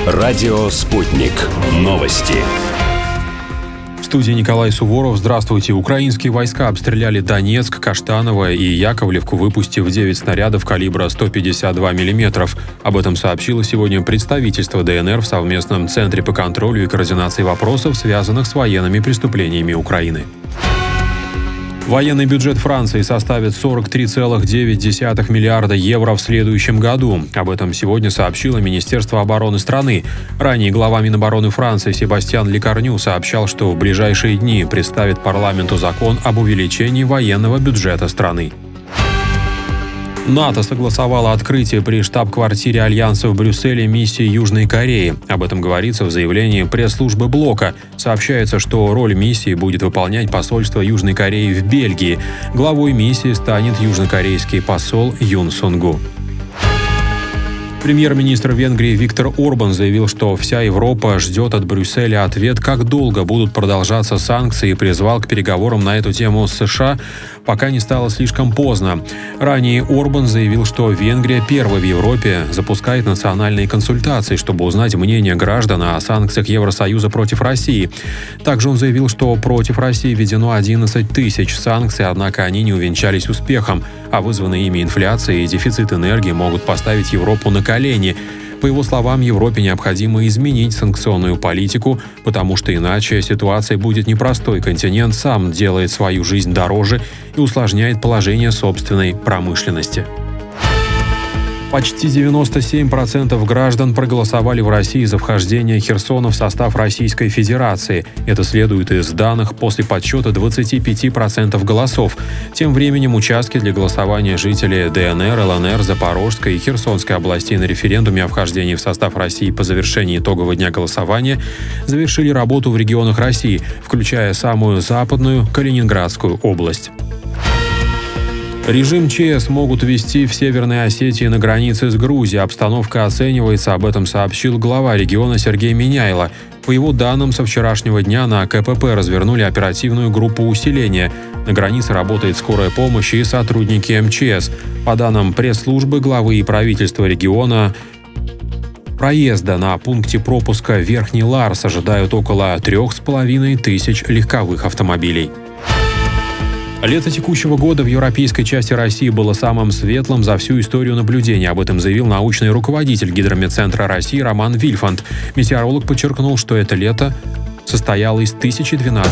Радио «Спутник». Новости. В студии Николай Суворов. Здравствуйте. Украинские войска обстреляли Донецк, Каштаново и Яковлевку, выпустив 9 снарядов калибра 152 мм. Об этом сообщило сегодня представительство ДНР в совместном Центре по контролю и координации вопросов, связанных с военными преступлениями Украины. Военный бюджет Франции составит 43,9 миллиарда евро в следующем году. Об этом сегодня сообщило Министерство обороны страны. Ранее глава Минобороны Франции Себастьян Лекорню сообщал, что в ближайшие дни представит парламенту закон об увеличении военного бюджета страны. НАТО согласовало открытие при штаб-квартире Альянса в Брюсселе миссии Южной Кореи. Об этом говорится в заявлении пресс-службы блока. Сообщается, что роль миссии будет выполнять посольство Южной Кореи в Бельгии. Главой миссии станет южнокорейский посол Юн Сунгу. Премьер-министр Венгрии Виктор Орбан заявил, что вся Европа ждет от Брюсселя ответ, как долго будут продолжаться санкции, и призвал к переговорам на эту тему с США, пока не стало слишком поздно. Ранее Орбан заявил, что Венгрия первой в Европе запускает национальные консультации, чтобы узнать мнение граждан о санкциях Евросоюза против России. Также он заявил, что против России введено 11 тысяч санкций, однако они не увенчались успехом, а вызванные ими инфляция и дефицит энергии могут поставить Европу на колени. По его словам, Европе необходимо изменить санкционную политику, потому что иначе ситуация будет непростой. Континент сам делает свою жизнь дороже и усложняет положение собственной промышленности. Почти 97% граждан проголосовали в России за вхождение Херсона в состав Российской Федерации. Это следует из данных после подсчета 25% голосов. Тем временем участки для голосования жителей ДНР, ЛНР, Запорожской и Херсонской областей на референдуме о вхождении в состав России по завершении итогового дня голосования завершили работу в регионах России, включая самую западную Калининградскую область. Режим ЧС могут ввести в Северной Осетии на границе с Грузией. Обстановка оценивается, об этом сообщил глава региона Сергей Миняйло. По его данным, со вчерашнего дня на КПП развернули оперативную группу усиления. На границе работает скорая помощь и сотрудники МЧС. По данным пресс-службы главы и правительства региона, проезда на пункте пропуска Верхний Ларс ожидают около 3500 легковых автомобилей. Лето текущего года в европейской части России было самым светлым за всю историю наблюдения. Об этом заявил научный руководитель Гидрометцентра России Роман Вильфанд. Метеоролог подчеркнул, что это лето состояло из 1012